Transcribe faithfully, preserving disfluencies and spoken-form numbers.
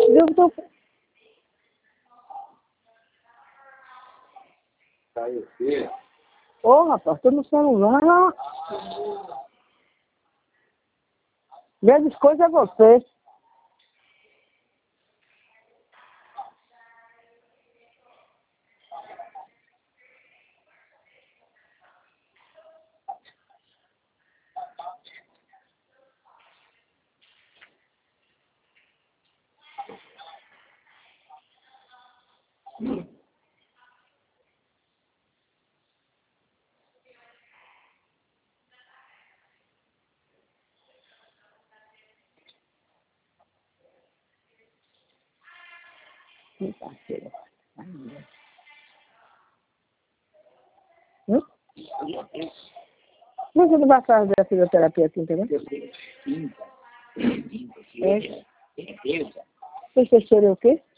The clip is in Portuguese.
Eu tô... Saiu o quê? Ô, rapaz, tô no celular. Grandes coisas é você. Meu parceiro. Hum? Você não vai fazer a fisioterapia assim também? É. Você seria o quê?